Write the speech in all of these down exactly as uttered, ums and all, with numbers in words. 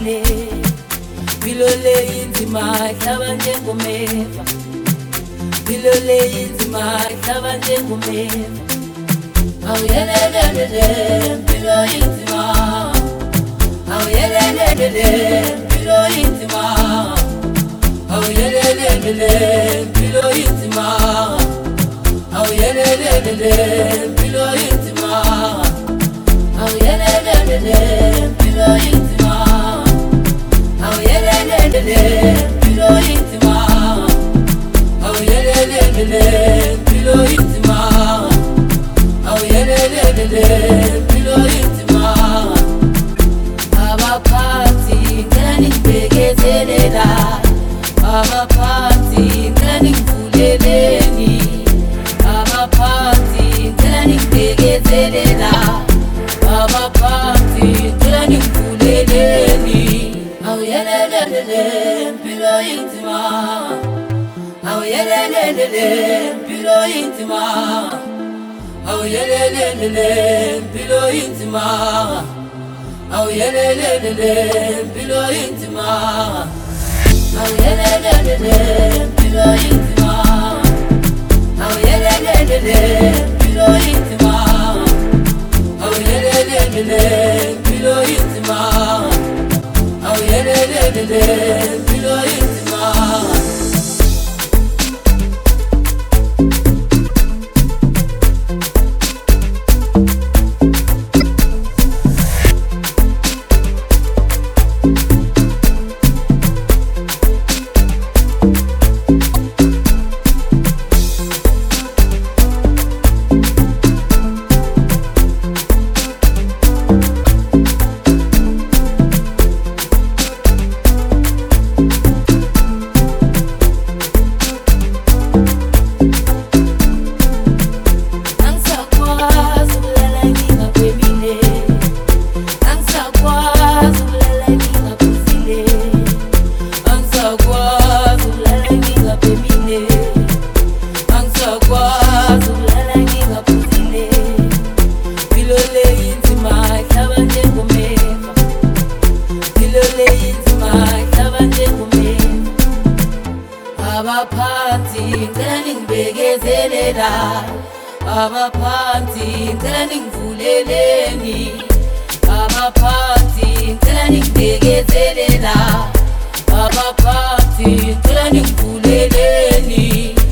ngaphuzile Bilo le inzima hlaba njengomeva Bilo le inzima hlaba njengomeva Awuyelelelele bilo inzima Awuyelelelele bilo inzima Awuyelelelele bilo inzima Awuyelelelele bilo inzima Awuyelelelele bilo inzima Awuyelelelele bilo inzima Awuyelelelele bilo inzima Awuyelelelele bilo inzima Abaphathi ngeke nibhekezelela Abaphathi ngeke nivuleleni Abaphathi ngeke nibhekezelela Abaphathi ngeke nivuleleni Awuyelelelele bilo inzima Awuyelelelele bilo inzima Awuyelelelele bilo inzima Awuyelelelele bilo inzima Awuyelelelele bilo inzima Awuyelelelele bilo inzima Awuyelelelele bilo inzima Awuyelelelele bilo inzima Abaphansi ngeke ningibhekezelela Abaphansi ngeke ningivuleleni Abaphansi ngeke ningibhekezelela Abaphansi ngeke ningivuleleni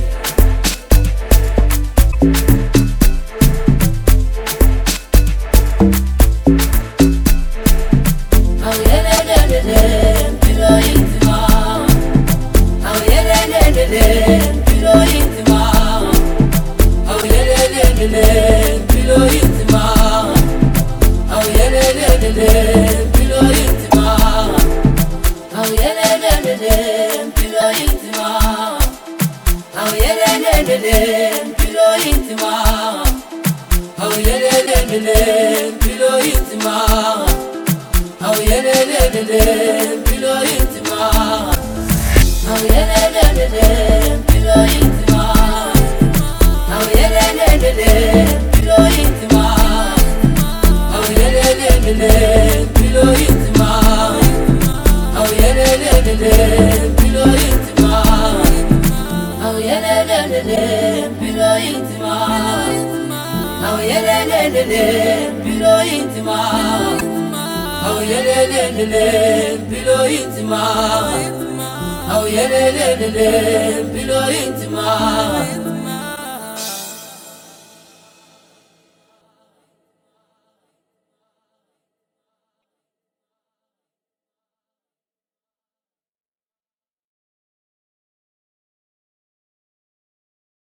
Awuyelelelele bilo inzima Awuyelelelele bilo inzima Awuyelelelele bilo inzima Awuyelelelele bilo inzima Awuyelelelele bilo inzima Awuyelelelele bilo inzima Awuyelelelele bilo inzima Awuyelelelele bilo inzima Awuyelelelele bilo inzima Awuyelelelele bilo inzima Awuyelelelele bilo inzima Awuyelelelele bilo inzima Awuyelelelele bilo inzima Awuyelelelele bilo inzima Awuyelelelele bilo inzima Awuyelelelele bilo inzima